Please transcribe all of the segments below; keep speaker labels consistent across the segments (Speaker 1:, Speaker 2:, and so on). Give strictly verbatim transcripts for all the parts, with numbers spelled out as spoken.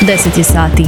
Speaker 1: deset je sati.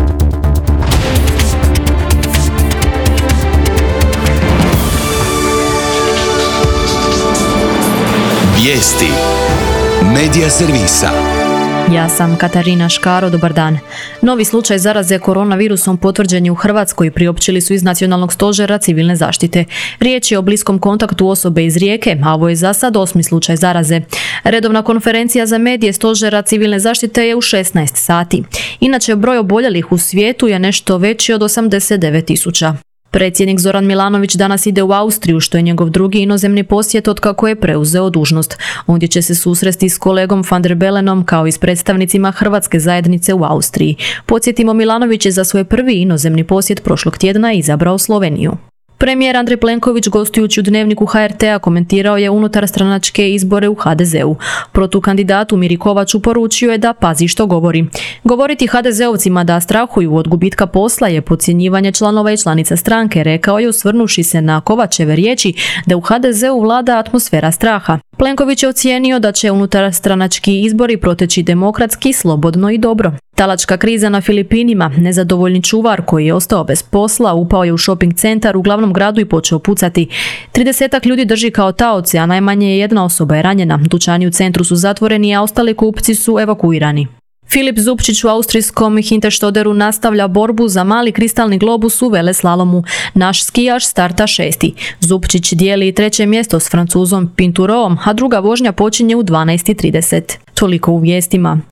Speaker 2: Vijesti Medija servisa.
Speaker 1: Ja sam Katarina Škaro, dobar dan. Novi slučaj zaraze koronavirusom potvrđen je u Hrvatskoj, priopćili su iz Nacionalnog stožera civilne zaštite. Riječ je o bliskom kontaktu osobe iz Rijeke, a ovo je za sad osmi slučaj zaraze. Redovna konferencija za medije stožera civilne zaštite je u šesnaest sati. Inače, broj oboljelih u svijetu je nešto veći od osamdeset devet tisuća. Predsjednik Zoran Milanović danas ide u Austriju, što je njegov drugi inozemni posjet otkako je preuzeo dužnost. Ondje će se susresti s kolegom van der Belenom kao i s predstavnicima hrvatske zajednice u Austriji. Podsjetimo, Milanović je za svoj prvi inozemni posjet prošlog tjedna izabrao Sloveniju. Premijer Andrej Plenković, gostujući u Dnevniku H R T-a, komentirao je unutarstranačke izbore u H D Z-u. Protukandidatu Miri Kovaču poručio je da pazi što govori. Govoriti ha de zeovcima da strahuju od gubitka posla je podcjenjivanje članova i članica stranke, rekao je osvrnuši se na Kovačeve riječi da u ha de zeu vlada atmosfera straha. Plenković je ocijenio da će unutarstranački izbori proteći demokratski, slobodno i dobro. Talačka kriza na Filipinima. Nezadovoljni čuvar koji je ostao bez posla upao je u shopping centar u glavnom gradu i počeo pucati. Tridesetak ljudi drži kao taoce, a najmanje jedna osoba je ranjena. Dućani u centru su zatvoreni, a ostali kupci su evakuirani. Filip Zupčić u austrijskom Hinterstoderu nastavlja borbu za mali kristalni globus u veleslalomu. Naš skijaš starta šesti. Zupčić dijeli treće mjesto s Francuzom Pinturoom, a druga vožnja počinje u dvanaest i trideset. Toliko u vijestima.